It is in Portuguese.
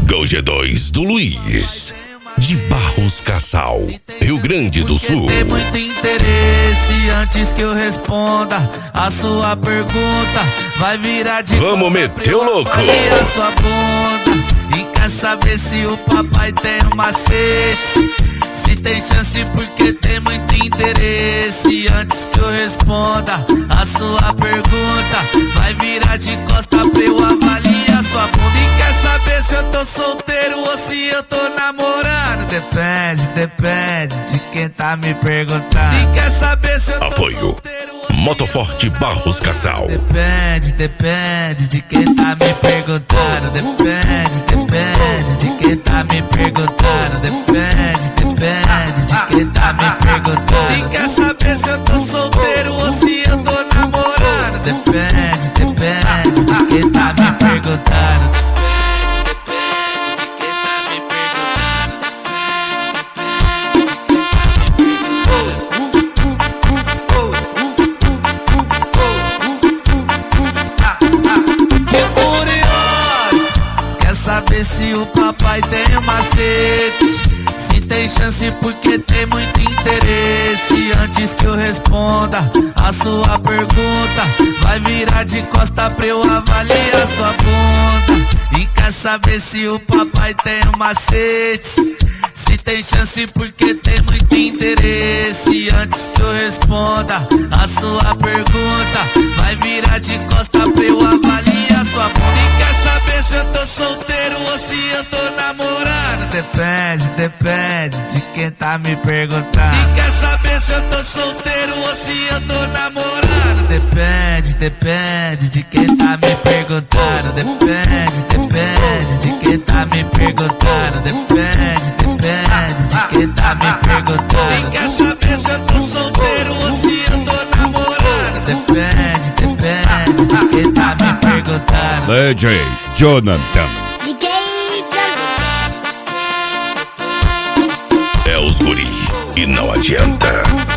Gol G2 do Luiz, de Barros Cassal, Rio Grande do Sul. Tem muito interesse, antes que eu responda a sua pergunta, vai virar de Vamos meter o louco. a sua bunda. E quer saber se o papai tem um macete? Se tem chance porque tem muito interesse, antes que eu responda a sua pergunta, vai virar de costa pra eu avaliar sua bunda. E quer saber se eu tô solteiro ou se eu tô namorando? Depende de quem tá me perguntando. E quer saber se eu tô Apoio solteiro ou se Motoforte Barros Cassal. Depende de quem tá me perguntando. Depende de quem tá me perguntando. Depende de quem tá me perguntando. E quer saber se eu tô solteiro ou se eu tô namorando? Depende de quem tá me perguntando. Saber se o papai tem um macete, se tem chance porque tem muito interesse, antes que eu responda a sua pergunta, vai virar de costa pra eu avaliar sua bunda. E quer saber se o papai tem um macete, se tem chance porque tem muito interesse, antes que eu responda a sua pergunta, vai virar de costa pra eu avaliar sua bunda. E quer saber se eu tô solteiro ou se eu tô namorando? Depende de quem tá me perguntando. E quer saber se eu tô solteiro ou se eu tô namorando? Depende de quem tá me perguntando. Depende de quem tá me perguntando. Depende de quem tá me perguntando. E quer saber se eu tô solteiro ou se eu tô namorando? Depende de quem tá me perguntando. DJ Jonathan. É os guri e não adianta.